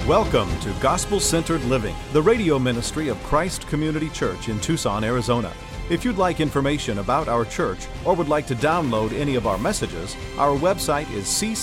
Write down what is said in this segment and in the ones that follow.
Welcome to Gospel-Centered Living, the radio ministry of Christ Community Church in Tucson, Arizona. If you'd like information about our church or would like to download any of our messages, our website is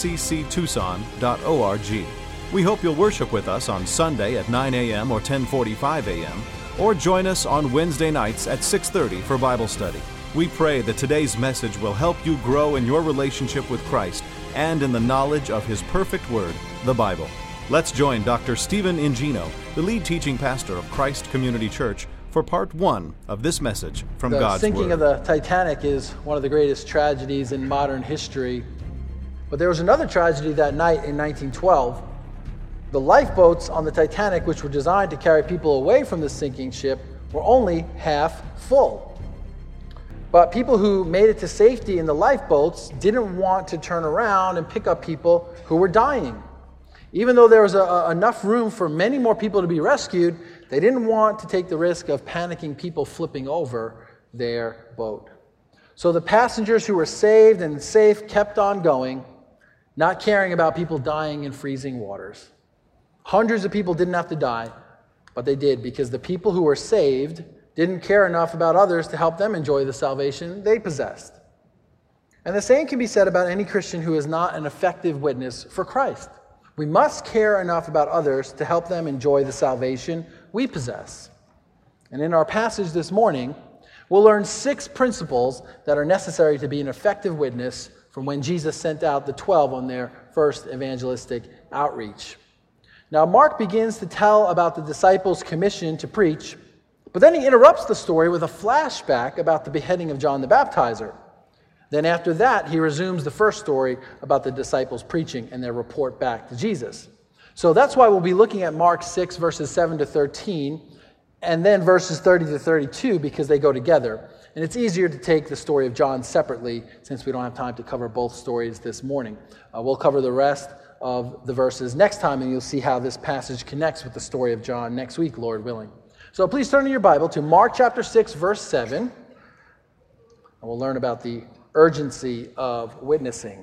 ccctucson.org. We hope you'll worship with us on Sunday at 9 a.m. or 10:45 a.m., or join us on Wednesday nights at 6:30 for Bible study. We pray that today's message will help you grow in your relationship with Christ and in the knowledge of His perfect Word, the Bible. Let's join Dr. Stephen Ingino, the lead teaching pastor of Christ Community Church, for part one of this message from God's Word. The sinking of the Titanic is one of the greatest tragedies in modern history. But there was another tragedy that night in 1912. The lifeboats on the Titanic, which were designed to carry people away from the sinking ship, were only half full. But people who made it to safety in the lifeboats didn't want to turn around and pick up people who were dying. Even though there was enough room for many more people to be rescued, they didn't want to take the risk of panicking people flipping over their boat. So the passengers who were saved and safe kept on going, not caring about people dying in freezing waters. Hundreds of people didn't have to die, but they did because the people who were saved didn't care enough about others to help them enjoy the salvation they possessed. And the same can be said about any Christian who is not an effective witness for Christ. We must care enough about others to help them enjoy the salvation we possess. And in our passage this morning, we'll learn 6 principles that are necessary to be an effective witness from when Jesus sent out the 12 on their first evangelistic outreach. Now, Mark begins to tell about the disciples' commission to preach, but then he interrupts the story with a flashback about the beheading of John the Baptizer. Then after that, he resumes the first story about the disciples preaching and their report back to Jesus. So that's why we'll be looking at Mark 6, verses 7 to 13, and then verses 30 to 32, because they go together. And it's easier to take the story of John separately, since we don't have time to cover both stories this morning. We'll cover the rest of the verses next time, and you'll see how this passage connects with the story of John next week, Lord willing. So please turn in your Bible to Mark chapter 6, verse 7, and we'll learn about the urgency of witnessing.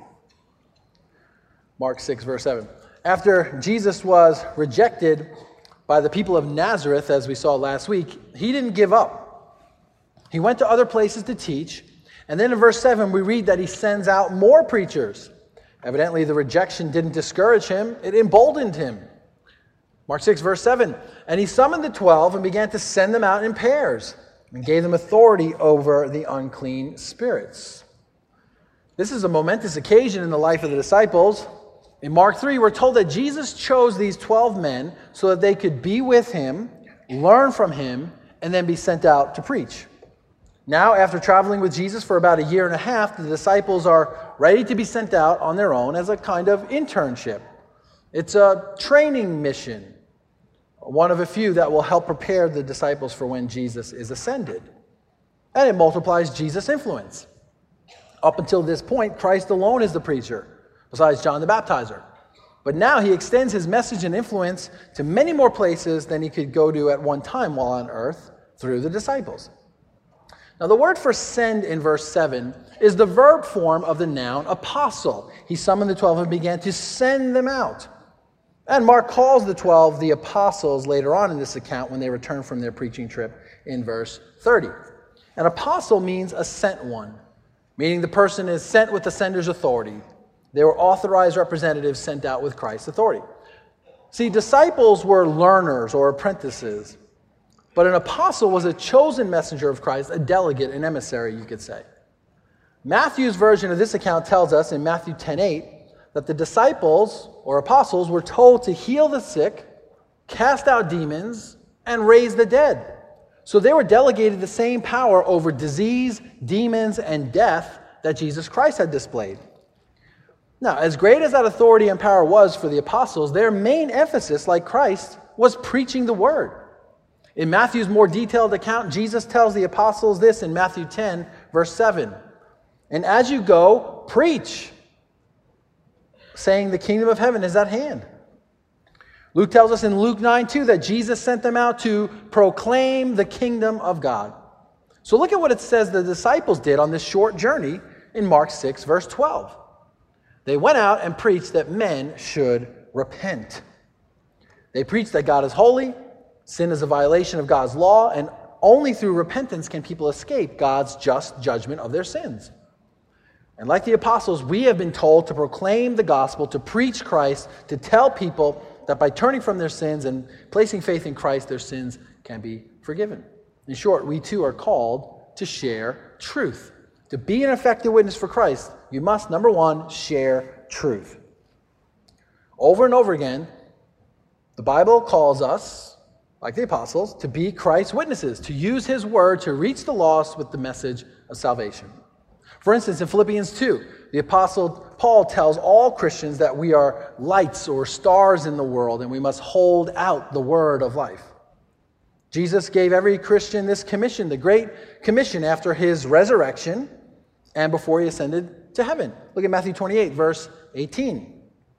Mark 6, verse 7. After Jesus was rejected by the people of Nazareth, as we saw last week, he didn't give up. He went to other places to teach, and then in verse 7 we read that he sends out more preachers. Evidently the rejection didn't discourage him, it emboldened him. Mark 6, verse 7. And he summoned the 12 and began to send them out in pairs and gave them authority over the unclean spirits. This is a momentous occasion in the life of the disciples. In Mark 3, we're told that Jesus chose these 12 men so that they could be with him, learn from him, and then be sent out to preach. Now, after traveling with Jesus for about a year and a half, the disciples are ready to be sent out on their own as a kind of internship. It's a training mission, one of a few that will help prepare the disciples for when Jesus is ascended. And it multiplies Jesus' influence. Up until this point, Christ alone is the preacher, besides John the Baptizer. But now he extends his message and influence to many more places than he could go to at one time while on earth through the disciples. Now, the word for send in verse 7 is the verb form of the noun apostle. He summoned the 12 and began to send them out. And Mark calls the 12 the apostles later on in this account when they return from their preaching trip in verse 30. An apostle means a sent one, meaning the person is sent with the sender's authority. They were authorized representatives sent out with Christ's authority. See, disciples were learners or apprentices, but an apostle was a chosen messenger of Christ, a delegate, an emissary, you could say. Matthew's version of this account tells us in Matthew 10:8 that the disciples or apostles were told to heal the sick, cast out demons, and raise the dead. So they were delegated the same power over disease, demons, and death that Jesus Christ had displayed. Now, as great as that authority and power was for the apostles, their main emphasis, like Christ, was preaching the word. In Matthew's more detailed account, Jesus tells the apostles this in Matthew 10, verse 7. And as you go, preach, saying the kingdom of heaven is at hand. Luke tells us in Luke 9:2 that Jesus sent them out to proclaim the kingdom of God. So look at what it says the disciples did on this short journey in Mark 6, verse 12. They went out and preached that men should repent. They preach that God is holy, sin is a violation of God's law, and only through repentance can people escape God's just judgment of their sins. And like the apostles, we have been told to proclaim the gospel, to preach Christ, to tell people that by turning from their sins and placing faith in Christ, their sins can be forgiven. In short, we too are called to share truth. To be an effective witness for Christ, you must, number one, share truth. Over and over again, the Bible calls us, like the apostles, to be Christ's witnesses, to use his word to reach the lost with the message of salvation. For instance, in Philippians 2, the apostle Paul tells all Christians that we are lights or stars in the world and we must hold out the word of life. Jesus gave every Christian this commission, the Great Commission, after his resurrection and before he ascended to heaven. Look at Matthew 28, verse 18.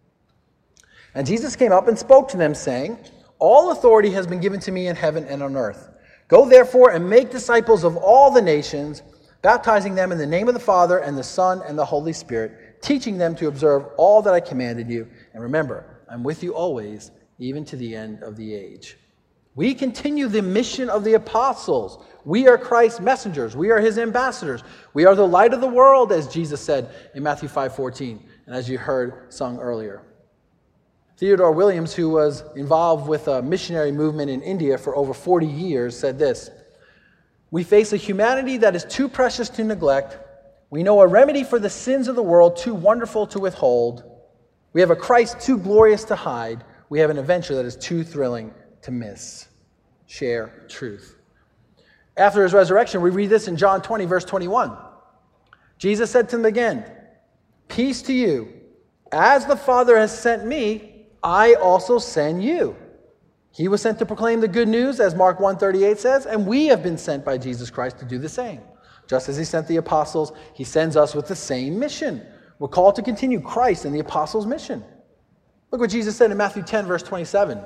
And Jesus came up and spoke to them, saying, "All authority has been given to me in heaven and on earth. Go therefore and make disciples of all the nations, baptizing them in the name of the Father and the Son and the Holy Spirit, teaching them to observe all that I commanded you. And remember, I'm with you always, even to the end of the age." We continue the mission of the apostles. We are Christ's messengers. We are his ambassadors. We are the light of the world, as Jesus said in Matthew 5:14, and as you heard sung earlier. Theodore Williams, who was involved with a missionary movement in India for over 40 years, said this: "We face a humanity that is too precious to neglect. We know a remedy for the sins of the world too wonderful to withhold. We have a Christ too glorious to hide. We have an adventure that is too thrilling to miss." Share truth. After his resurrection, we read this in John 20, verse 21. Jesus said to them again, "Peace to you. As the Father has sent me, I also send you." He was sent to proclaim the good news, as Mark 1:38 says, and we have been sent by Jesus Christ to do the same. Just as he sent the apostles, he sends us with the same mission. We're called to continue Christ and the apostles' mission. Look what Jesus said in Matthew 10, verse 27.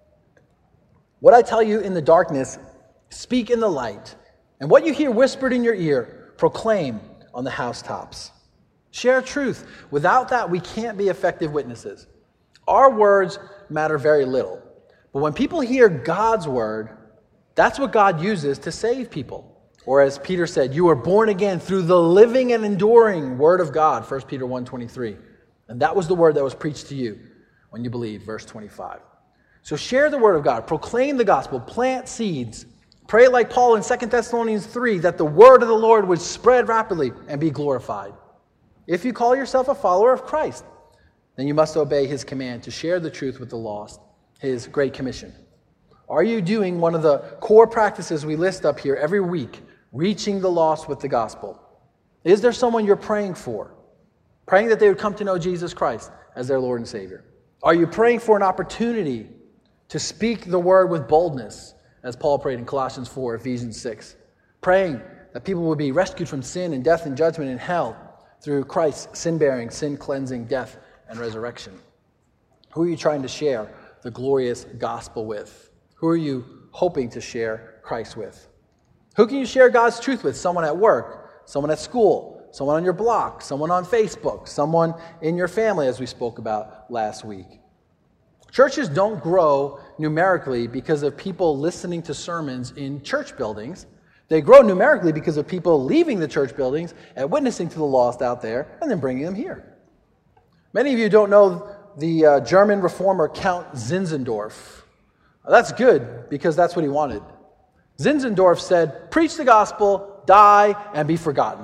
"What I tell you in the darkness, speak in the light. And what you hear whispered in your ear, proclaim on the housetops." Share truth. Without that, we can't be effective witnesses. Our words matter very little. But when people hear God's word, that's what God uses to save people. Or as Peter said, you are born again through the living and enduring word of God, 1 Peter 1:23. And that was the word that was preached to you when you believed, verse 25. So share the word of God, proclaim the gospel, plant seeds, pray like Paul in 2 Thessalonians 3 that the word of the Lord would spread rapidly and be glorified. If you call yourself a follower of Christ, then you must obey his command to share the truth with the lost, his great commission. Are you doing one of the core practices we list up here every week, reaching the lost with the gospel? Is there someone you're praying for? Praying that they would come to know Jesus Christ as their Lord and Savior? Are you praying for an opportunity to speak the word with boldness, as Paul prayed in Colossians 4, Ephesians 6? Praying that people would be rescued from sin and death and judgment and hell through Christ's sin-bearing, sin-cleansing death and resurrection. Who are you trying to share the glorious gospel with? Who are you hoping to share Christ with? Who can you share God's truth with? Someone at work, someone at school, someone on your block, someone on Facebook, someone in your family, as we spoke about last week. Churches don't grow numerically because of people listening to sermons in church buildings. They grow numerically because of people leaving the church buildings and witnessing to the lost out there and then bringing them here. Many of you don't know the German reformer Count Zinzendorf. That's good because that's what he wanted. Zinzendorf said, "Preach the gospel, die, and be forgotten."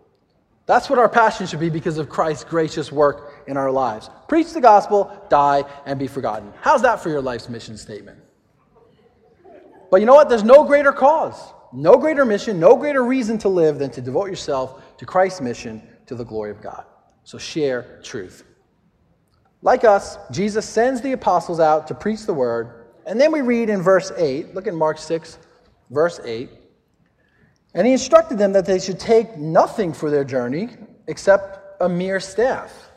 That's what our passion should be because of Christ's gracious work in our lives. Preach the gospel, die, and be forgotten. How's that for your life's mission statement? But you know what? There's no greater cause, no greater mission, no greater reason to live than to devote yourself to Christ's mission to the glory of God. So share truth. Like us, Jesus sends the apostles out to preach the word. And then we read in verse 8, look at Mark 6, verse 8. "And he instructed them that they should take nothing for their journey except a mere staff.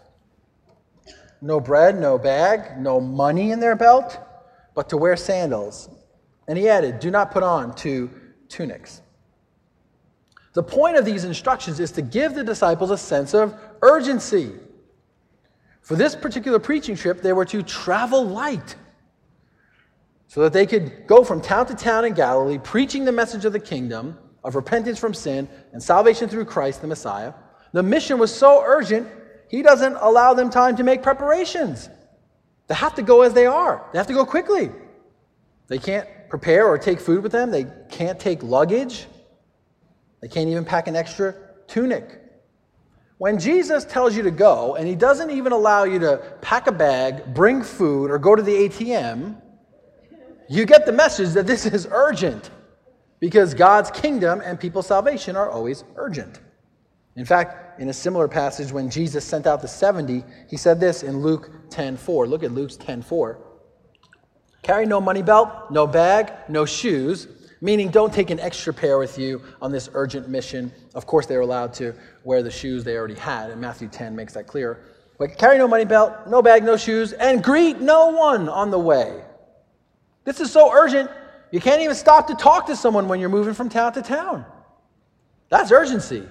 No bread, no bag, no money in their belt, but to wear sandals." And he added, "Do not put on 2 tunics." The point of these instructions is to give the disciples a sense of urgency. For this particular preaching trip, they were to travel light. so that they could go from town to town in Galilee, preaching the message of the kingdom, of repentance from sin and salvation through Christ the Messiah. The mission was so urgent, he doesn't allow them time to make preparations. They have to go as they are. They have to go quickly. They can't prepare or take food with them. They can't take luggage. They can't even pack an extra tunic. When Jesus tells you to go, and he doesn't even allow you to pack a bag, bring food, or go to the ATM, you get the message that this is urgent, because God's kingdom and people's salvation are always urgent. In fact, in a similar passage, when Jesus sent out the 70, he said this in Luke 10:4. Look at Luke 10:4. Carry no money belt, no bag, no shoes, meaning don't take an extra pair with you on this urgent mission. Of course, they were allowed to wear the shoes they already had, and Matthew 10 makes that clear. But carry no money belt, no bag, no shoes, and greet no one on the way. This is so urgent, you can't even stop to talk to someone when you're moving from town to town. That's urgency.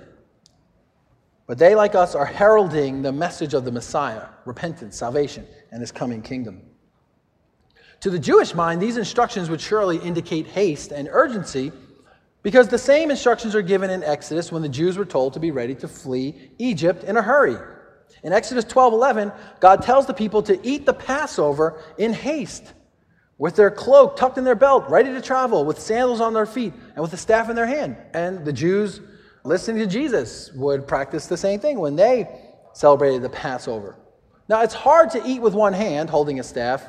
But they, like us, are heralding the message of the Messiah, repentance, salvation, and his coming kingdom. To the Jewish mind, these instructions would surely indicate haste and urgency, because the same instructions are given in Exodus when the Jews were told to be ready to flee Egypt in a hurry. In Exodus 12:11, God tells the people to eat the Passover in haste, with their cloak tucked in their belt, ready to travel, with sandals on their feet, and with a staff in their hand. And the Jews, listening to Jesus, would practice the same thing when they celebrated the Passover. Now, it's hard to eat with one hand, holding a staff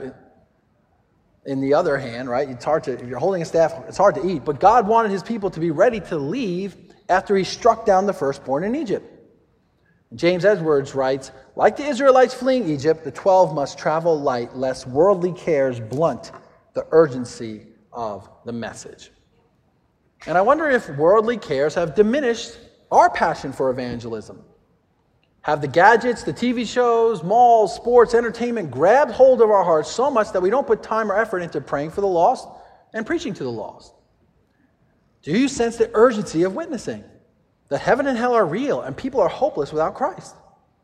in the other hand, right? It's hard to, if you're holding a staff, it's hard to eat. But God wanted his people to be ready to leave after he struck down the firstborn in Egypt. James Edwards writes, like the Israelites fleeing Egypt, the 12 must travel light, lest worldly cares blunt the urgency of the message. And I wonder if worldly cares have diminished our passion for evangelism. Have the gadgets, the TV shows, malls, sports, entertainment grabbed hold of our hearts so much that we don't put time or effort into praying for the lost and preaching to the lost? Do you sense the urgency of witnessing? That heaven and hell are real and people are hopeless without Christ?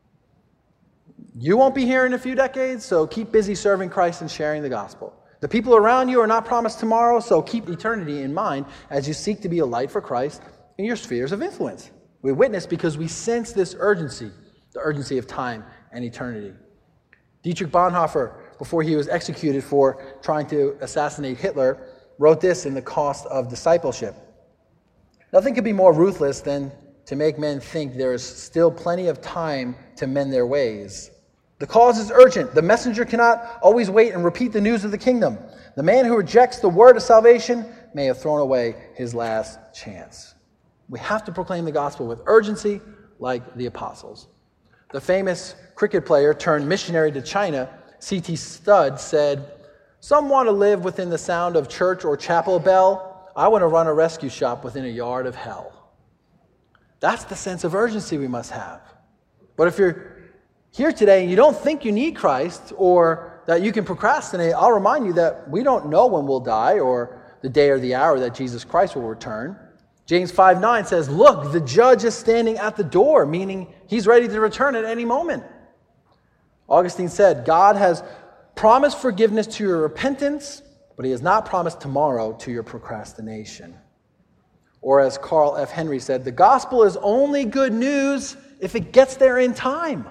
You won't be here in a few decades, so keep busy serving Christ and sharing the gospel. The people around you are not promised tomorrow, so keep eternity in mind as you seek to be a light for Christ in your spheres of influence. We witness because we sense this urgency, the urgency of time and eternity. Dietrich Bonhoeffer, before he was executed for trying to assassinate Hitler, wrote this in The Cost of Discipleship. Nothing could be more ruthless than to make men think there is still plenty of time to mend their ways. The cause is urgent. The messenger cannot always wait and repeat the news of the kingdom. The man who rejects the word of salvation may have thrown away his last chance. We have to proclaim the gospel with urgency like the apostles. The famous cricket player turned missionary to China, C.T. Studd, said, "Some want to live within the sound of church or chapel bell. I want to run a rescue shop within a yard of hell." That's the sense of urgency we must have. But if you're here today and you don't think you need Christ or that you can procrastinate, I'll remind you that we don't know when we'll die or the day or the hour that Jesus Christ will return. James 5:9 says, "Look, the judge is standing at the door," meaning he's ready to return at any moment. Augustine said, "God has promised forgiveness to your repentance, but he has not promised tomorrow to your procrastination." Or as Carl F. Henry said, "The gospel is only good news if it gets there in time."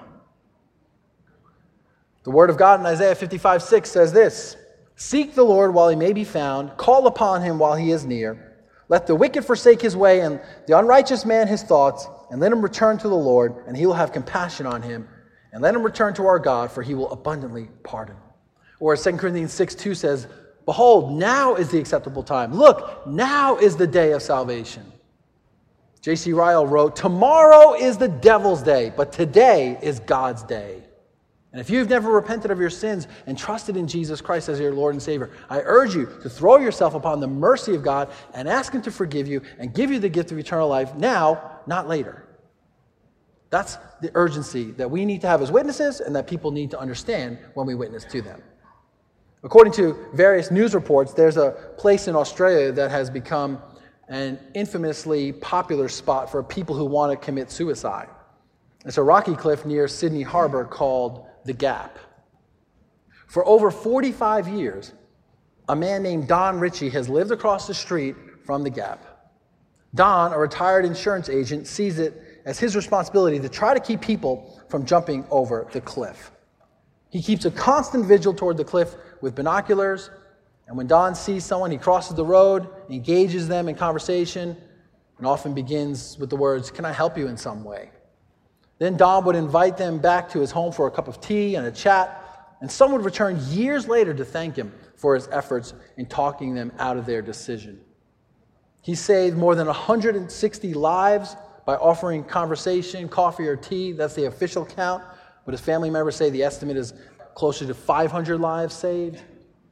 The word of God in Isaiah 55:6 says this, "Seek the Lord while he may be found, call upon him while he is near. Let the wicked forsake his way and the unrighteous man his thoughts, and let him return to the Lord, and he will have compassion on him. And let him return to our God, for he will abundantly pardon." Or as 2 Corinthians 6:2 says, "Behold, now is the acceptable time. Look, now is the day of salvation." J.C. Ryle wrote, "Tomorrow is the devil's day, but today is God's day." And if you've never repented of your sins and trusted in Jesus Christ as your Lord and Savior, I urge you to throw yourself upon the mercy of God and ask him to forgive you and give you the gift of eternal life now, not later. That's the urgency that we need to have as witnesses and that people need to understand when we witness to them. According to various news reports, there's a place in Australia that has become an infamously popular spot for people who want to commit suicide. It's a rocky cliff near Sydney Harbor called The Gap. For over 45 years, a man named Don Ritchie has lived across the street from the Gap. Don, a retired insurance agent, sees it as his responsibility to try to keep people from jumping over the cliff. He keeps a constant vigil toward the cliff with binoculars, and when Don sees someone, he crosses the road, engages them in conversation, and often begins with the words, "Can I help you in some way?" Then Don would invite them back to his home for a cup of tea and a chat, and some would return years later to thank him for his efforts in talking them out of their decision. He saved more than 160 lives by offering conversation, coffee, or tea. That's the official count, but his family members say the estimate is closer to 500 lives saved.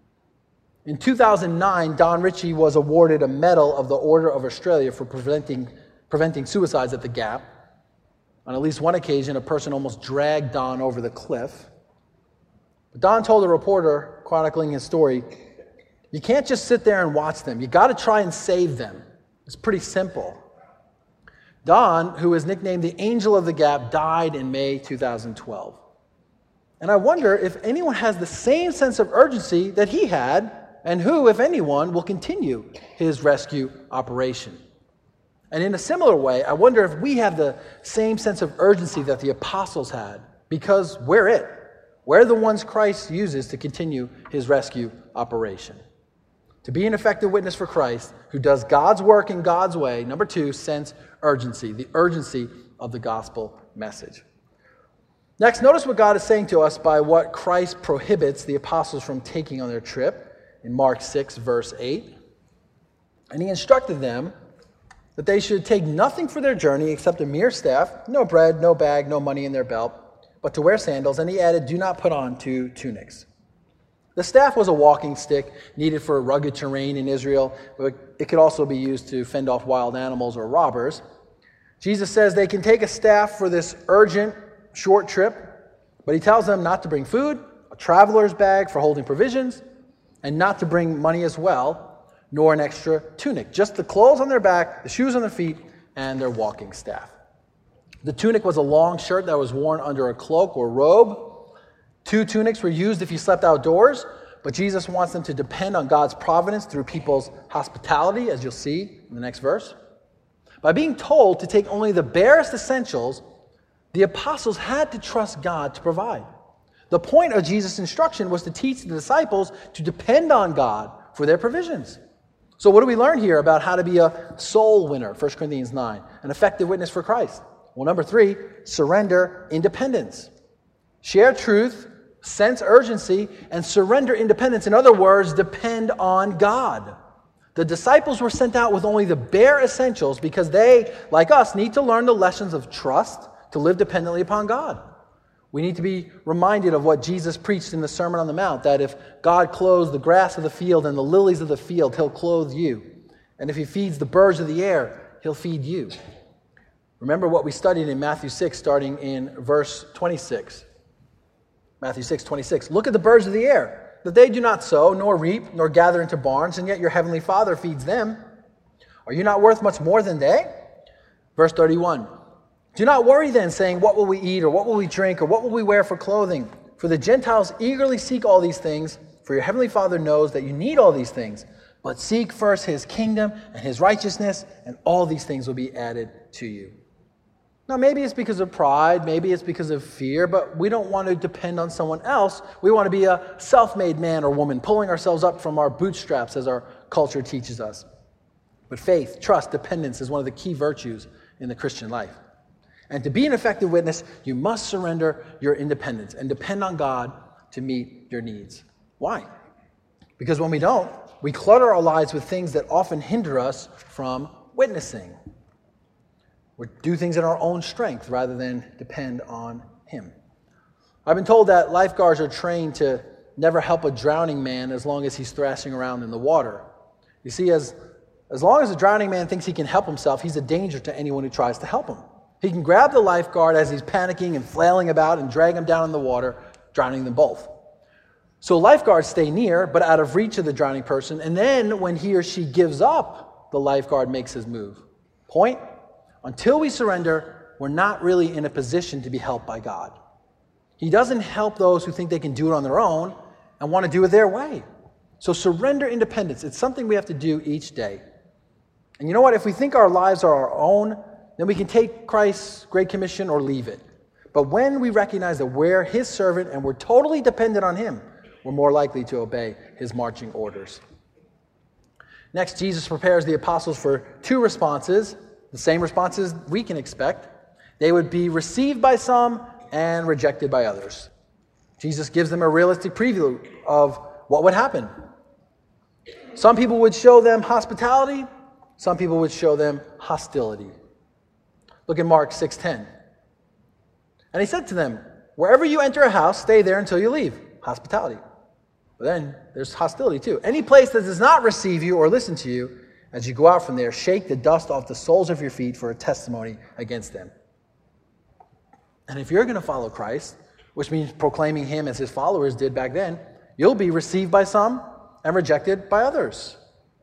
In 2009, Don Ritchie was awarded a Medal of the Order of Australia for preventing suicides at the Gap. On at least one occasion, a person almost dragged Don over the cliff. But Don told a reporter chronicling his story, "You can't just sit there and watch them. You got to try and save them. It's pretty simple." Don, who is nicknamed the Angel of the Gap, died in May 2012. And I wonder if anyone has the same sense of urgency that he had, and who, if anyone, will continue his rescue operation. And in a similar way, I wonder if we have the same sense of urgency that the apostles had, because we're it. We're the ones Christ uses to continue his rescue operation. To be an effective witness for Christ, who does God's work in God's way, number two, sense urgency, the urgency of the gospel message. Next, notice what God is saying to us by what Christ prohibits the apostles from taking on their trip in Mark 6, verse 8. And he instructed them that they should take nothing for their journey except a mere staff, no bread, no bag, no money in their belt, but to wear sandals. And he added, "Do not put on 2 tunics." The staff was a walking stick needed for rugged terrain in Israel, but it could also be used to fend off wild animals or robbers. Jesus says they can take a staff for this urgent, short trip, but he tells them not to bring food, a traveler's bag for holding provisions, and not to bring money as well, nor an extra tunic. Just the clothes on their back, the shoes on their feet, and their walking staff. The tunic was a long shirt that was worn under a cloak or robe. 2 tunics were used if you slept outdoors, but Jesus wants them to depend on God's providence through people's hospitality, as you'll see in the next verse. By being told to take only the barest essentials, the apostles had to trust God to provide. The point of Jesus' instruction was to teach the disciples to depend on God for their provisions. So what do we learn here about how to be a soul winner, 1 Corinthians 9, an effective witness for Christ? Well, number 3, surrender independence. Share truth, sense urgency, and surrender independence. In other words, depend on God. The disciples were sent out with only the bare essentials because they, like us, need to learn the lessons of trust to live dependently upon God. We need to be reminded of what Jesus preached in the Sermon on the Mount, that if God clothes the grass of the field and the lilies of the field, he'll clothe you. And if he feeds the birds of the air, he'll feed you. Remember what we studied in Matthew 6, starting in verse 26. Matthew 6:26. Look at the birds of the air, that they do not sow, nor reap, nor gather into barns, and yet your heavenly Father feeds them. Are you not worth much more than they? Verse 31. Do not worry then, saying, what will we eat, or what will we drink, or what will we wear for clothing? For the Gentiles eagerly seek all these things, for your heavenly Father knows that you need all these things. But seek first his kingdom and his righteousness, and all these things will be added to you. Now, maybe it's because of pride, maybe it's because of fear, but we don't want to depend on someone else. We want to be a self-made man or woman, pulling ourselves up from our bootstraps, as our culture teaches us. But faith, trust, dependence is one of the key virtues in the Christian life. And to be an effective witness, you must surrender your independence and depend on God to meet your needs. Why? Because when we don't, we clutter our lives with things that often hinder us from witnessing. We do things in our own strength rather than depend on him. I've been told that lifeguards are trained to never help a drowning man as long as he's thrashing around in the water. You see, as long as a drowning man thinks he can help himself, he's a danger to anyone who tries to help him. He can grab the lifeguard as he's panicking and flailing about and drag him down in the water, drowning them both. So lifeguards stay near, but out of reach of the drowning person, and then when he or she gives up, the lifeguard makes his move. Point? Until we surrender, we're not really in a position to be helped by God. He doesn't help those who think they can do it on their own and want to do it their way. So surrender independence. It's something we have to do each day. And you know what? If we think our lives are our own, then we can take Christ's Great Commission or leave it. But when we recognize that we're His servant and we're totally dependent on Him, we're more likely to obey His marching orders. Next, Jesus prepares the apostles for two responses, the same responses we can expect. They would be received by some and rejected by others. Jesus gives them a realistic preview of what would happen. Some people would show them hospitality. Some people would show them hostility. Look at Mark 6:10. And He said to them, wherever you enter a house, stay there until you leave. Hospitality. But then there's hostility too. Any place that does not receive you or listen to you, as you go out from there, shake the dust off the soles of your feet for a testimony against them. And if you're going to follow Christ, which means proclaiming Him as His followers did back then, you'll be received by some and rejected by others.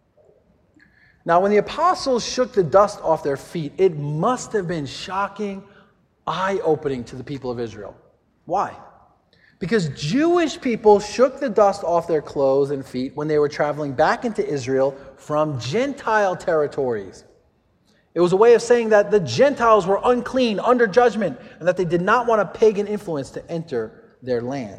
Now, when the apostles shook the dust off their feet, it must have been shocking, eye-opening to the people of Israel. Why? Because Jewish people shook the dust off their clothes and feet when they were traveling back into Israel from Gentile territories. It was a way of saying that the Gentiles were unclean, under judgment, and that they did not want a pagan influence to enter their land.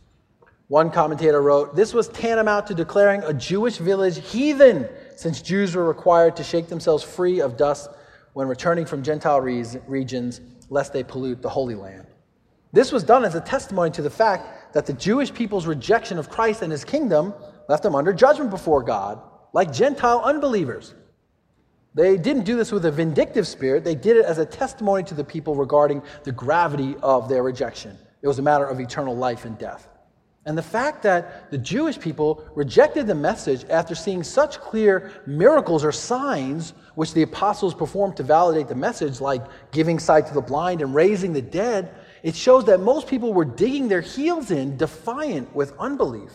One commentator wrote, this was tantamount to declaring a Jewish village heathen, since Jews were required to shake themselves free of dust when returning from Gentile regions, lest they pollute the Holy Land. This was done as a testimony to the fact that the Jewish people's rejection of Christ and His kingdom left them under judgment before God, like Gentile unbelievers. They didn't do this with a vindictive spirit. They did it as a testimony to the people regarding the gravity of their rejection. It was a matter of eternal life and death. And the fact that the Jewish people rejected the message after seeing such clear miracles or signs which the apostles performed to validate the message, like giving sight to the blind and raising the dead, it shows that most people were digging their heels in, defiant with unbelief.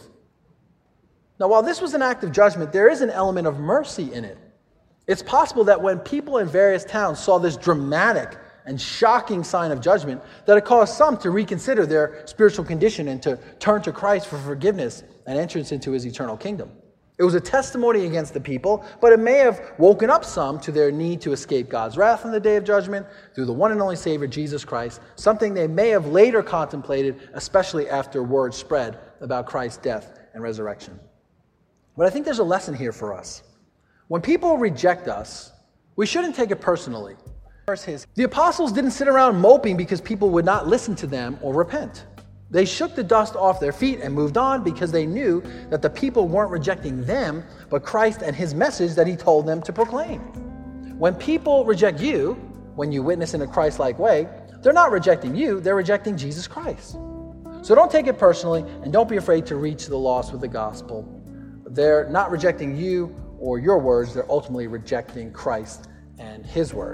Now, while this was an act of judgment, there is an element of mercy in it. It's possible that when people in various towns saw this dramatic and shocking sign of judgment, that it caused some to reconsider their spiritual condition and to turn to Christ for forgiveness and entrance into His eternal kingdom. It was a testimony against the people, but it may have woken up some to their need to escape God's wrath on the day of judgment through the one and only Savior, Jesus Christ, something they may have later contemplated, especially after word spread about Christ's death and resurrection. But I think there's a lesson here for us. When people reject us, we shouldn't take it personally. The apostles didn't sit around moping because people would not listen to them or repent. They shook the dust off their feet and moved on because they knew that the people weren't rejecting them, but Christ and His message that He told them to proclaim. When people reject you, when you witness in a Christ-like way, they're not rejecting you, they're rejecting Jesus Christ. So don't take it personally and don't be afraid to reach the lost with the gospel. They're not rejecting you or your words, they're ultimately rejecting Christ and His word.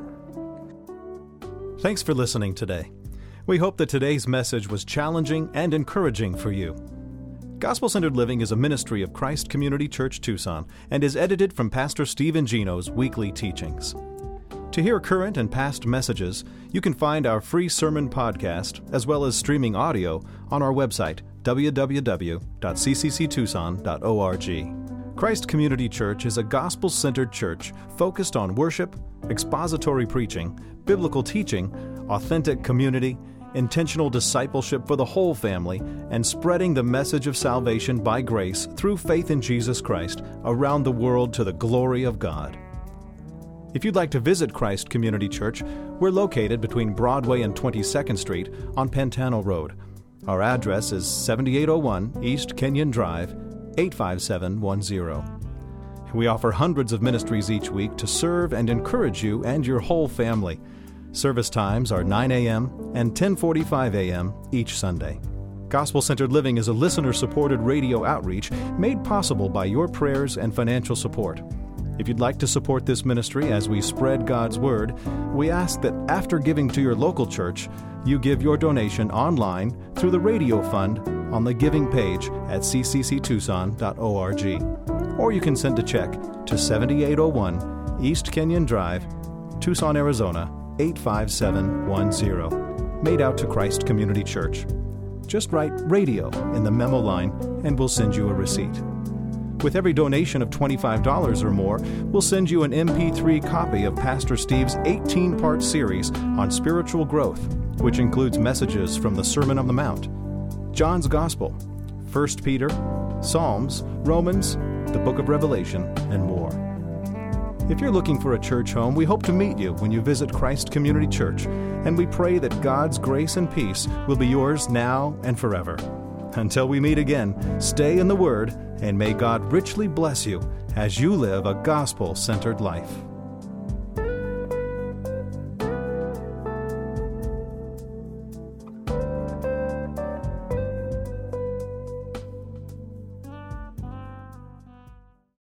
Thanks for listening today. We hope that today's message was challenging and encouraging for you. Gospel-Centered Living is a ministry of Christ Community Church Tucson and is edited from Pastor Stephen Gino's weekly teachings. To hear current and past messages, you can find our free sermon podcast as well as streaming audio on our website, www.ccctucson.org. Christ Community Church is a gospel-centered church focused on worship, expository preaching, biblical teaching, authentic community, intentional discipleship for the whole family, and spreading the message of salvation by grace through faith in Jesus Christ around the world to the glory of God. If you'd like to visit Christ Community Church, we're located between Broadway and 22nd Street on Pantano Road. Our address is 7801 East Kenyon Drive, 85710. We offer hundreds of ministries each week to serve and encourage you and your whole family. Service times are 9 a.m. and 10:45 a.m. each Sunday. Gospel-Centered Living is a listener-supported radio outreach made possible by your prayers and financial support. If you'd like to support this ministry as we spread God's Word, we ask that after giving to your local church, you give your donation online through the radio fund on the giving page at ccctucson.org. Or you can send a check to 7801 East Kenyon Drive, Tucson, Arizona, 85710, made out to Christ Community Church. Just write radio in the memo line and we'll send you a receipt. With every donation of $25 or more, we'll send you an MP3 copy of Pastor Steve's 18-part series on spiritual growth, which includes messages from the Sermon on the Mount, John's Gospel, 1 Peter, Psalms, Romans, the Book of Revelation, and more. If you're looking for a church home, we hope to meet you when you visit Christ Community Church, and we pray that God's grace and peace will be yours now and forever. Until we meet again, stay in the Word, and may God richly bless you as you live a gospel-centered life.